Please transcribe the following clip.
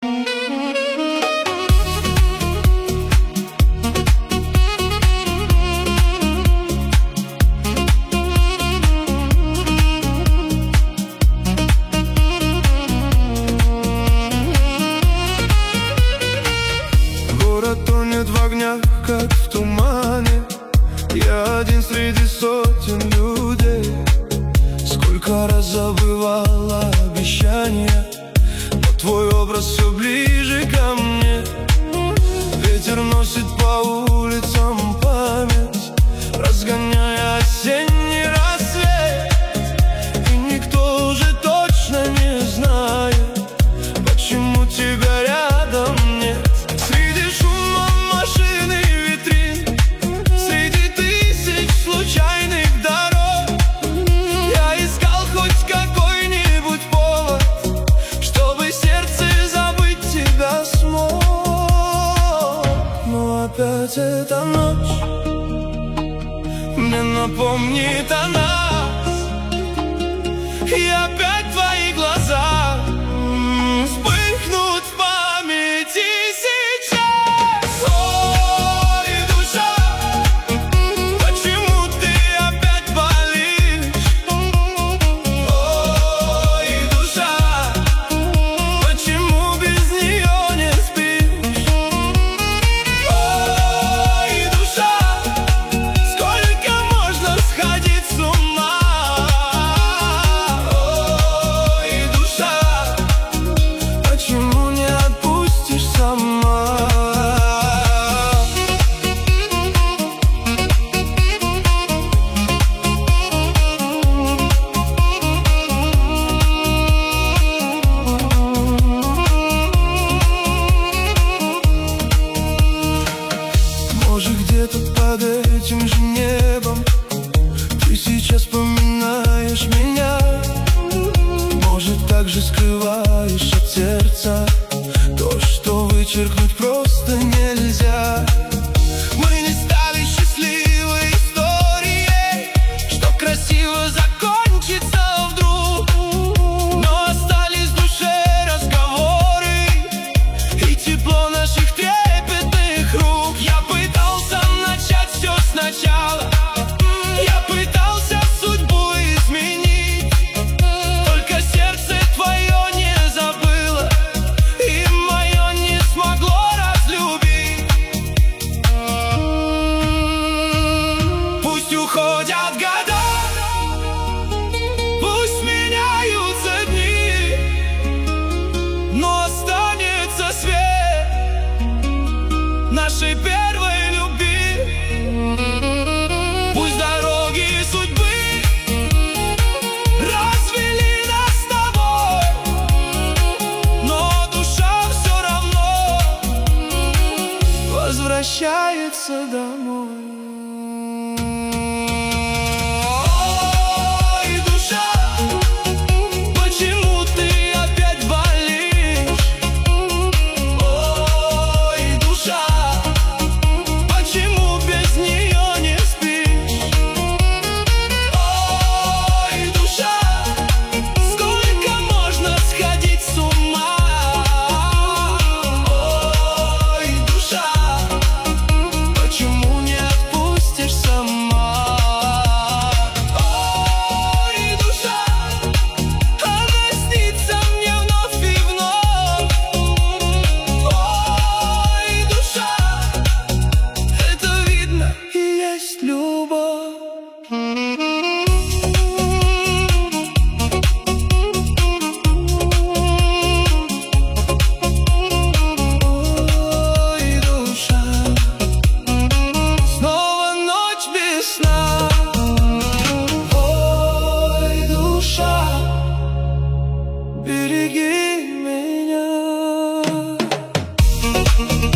Тонет в огнях, как в тумане. Я один среди сотен людей. Сколько раз забывала обещания, но твой образ все ближе ко мне. Ветер носит по улицам память, разгоняя осенний рассвет. И никто уже точно не знает, почему тебя рядом нет. Среди шума машин и витрин, среди тысяч случайных дорог, я искал хоть какой-нибудь повод, чтобы сердце забыть тебя смог. Но опять эта ночь мне напомнит о нас, и опять твои глаза вспыхнут в памяти сейчас. Ой, душа, почему ты опять болишь? Ой, душа, почему без нее не спишь? Ой, душа, сколько можно сходить с ума? Ой, душа, почему не отпустишь сама? Может, где-то под этим же небом ты сейчас вспоминаешь меня. Может, так же скрываешь от сердца то, что вычеркнуть просто нельзя. Мы не стали счастливой историей, что красиво закончится вдруг, но остались в душе разговоры и тепло наших трепетных рук. Я пытался начать все сначала, я пытался судьбу изменить, только сердце твое не забыло, и мое не смогло разлюбить. Пусть уходят года, пусть меняются дни, но останется свет нашей первой любви. Пусть дороги судьбы развели нас с тобой, но душа все равно возвращается домой. Ой, душа, почему ты опять болишь? Ой, душа, почему без нее не спишь? Ой, душа, сколько можно сходить с ума? Ой, душа, почему не отпустишь сама? Ой, душа, она снится мне вновь и вновь. Ой, душа, это видно и есть любовь. Ой, душа, снова ночь без сна. Ой, душа, береги меня.